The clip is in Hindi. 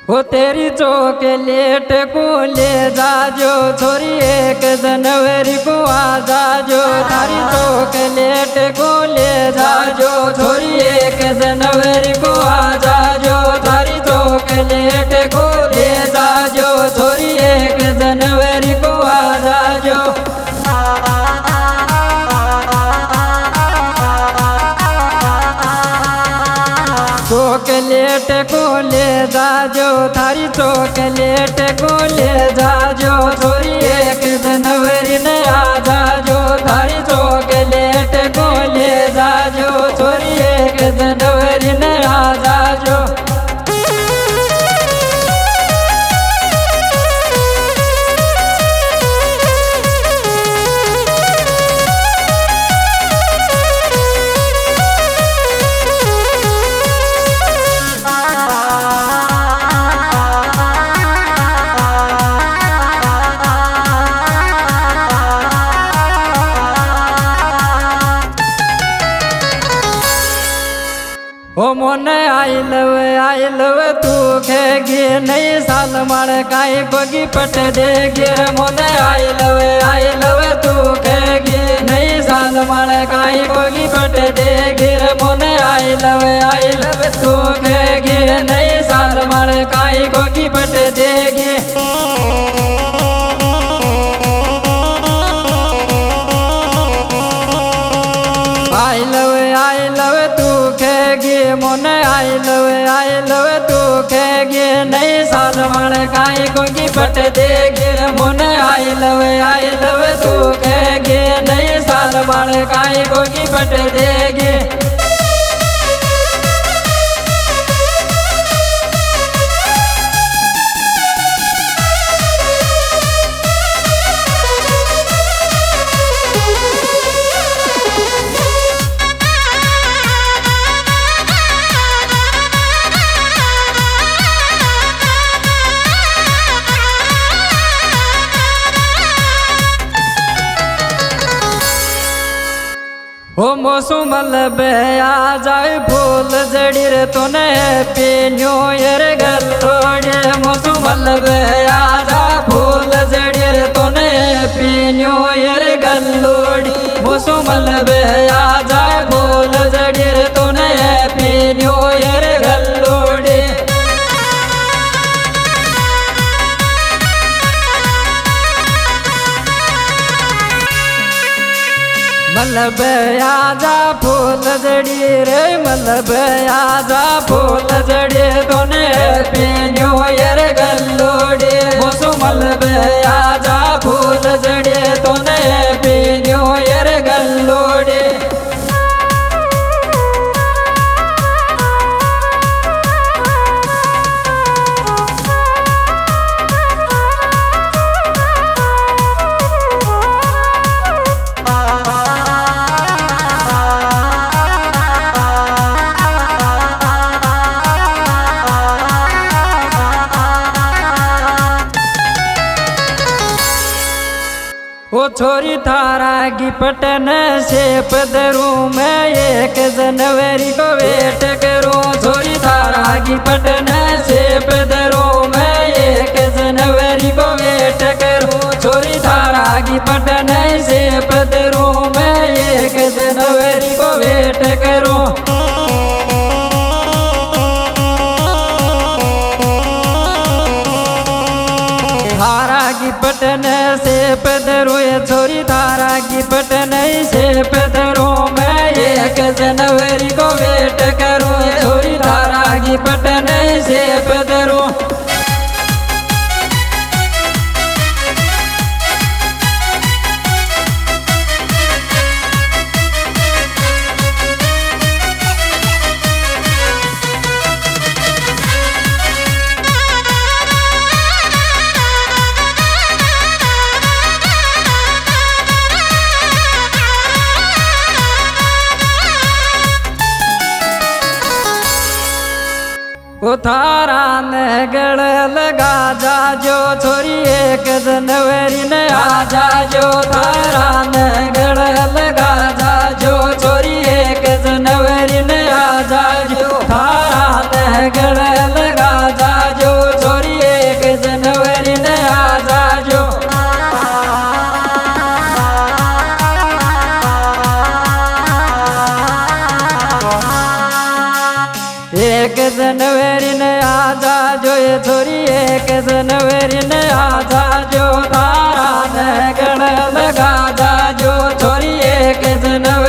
हो तेरी चॉकलेट को ले जाजो छोरी 1 जनवरी को आ जाजो। तारी चॉकलेट को ले जाजो छोरी 1 जनवरी को आ जाजो। तारी चॉकलेट को ले जाजो छोरी 1 जनवरी को आ जाजो। चॉकलेट को ले जाजो थारी चॉकलेट को ले जाजो छोरी 1 जनवरी ने आ जाजो। थारी चॉकलेट को ले जाजो छोरी 1 जनवरी ने आ जाजो। ओ मोने आई लव तू खेगी नई साल मार काई कोगी पट देगी। मोने आई लव तू खेगी नई साल मार काई कोगी पट देगी। मोने आई लव तू खेगी नई साल मार काई कोगी पट देगी। आई लव तू खेगी मोने आई लव तू खेगी नई साल मार काई कोगी पट देगी। मोने आई लव तू खेगी नई साल मार काई कोगी पट देगी। हो मौसम आ जाए फूल जड़ी रे तूने हैप्पी न्यू ईयर गलोड़े। मौसम आ जा फूल जड़ी रे तूने हैप्पी न्यू ईयर गलोड़ी। मौसम आ जाए फूल जड़ी रे तूने हैप्पी न्यू ईयर गलोड़ी। आ जा फूल जड़ी रे आ जा फूल जड़ी तूने हैप्पी न्यू ईयर गलोड़ी। मौसम आ जा फूल जड़ी तूने हैप्पी न्यू ईयर गलोड़ी। ओ छोरी थारा की पटन से पदरू मैं 1 जनवरी को वेट करूं। छोरी थारा की पटन से पदरू मैं 1 जनवरी को वेट करूं। छोरी थारा की पटन से पदरू मैं 1 जनवरी को वेट करूं। थारा की पटन से पदरो छोरी थारा की पटन से पदरो मैं 1 जनवरी को वेट करूं। छोरी थारा की पटन से पदरो। ओ थारा ने गड़ लगा जाजो छोरी 1 जनवरी ने आ जाजो। थारा ने गड़ लगा जाजो छोरी 1 जनवरी ने आ जाजो। थारा ने गड़ लगा जाजो। एक जनवरी ने आजा जो ये छोरी 1 जनवरी ने आजा जो तारा ने गण लगा जा जो छोरी 1 जनवरी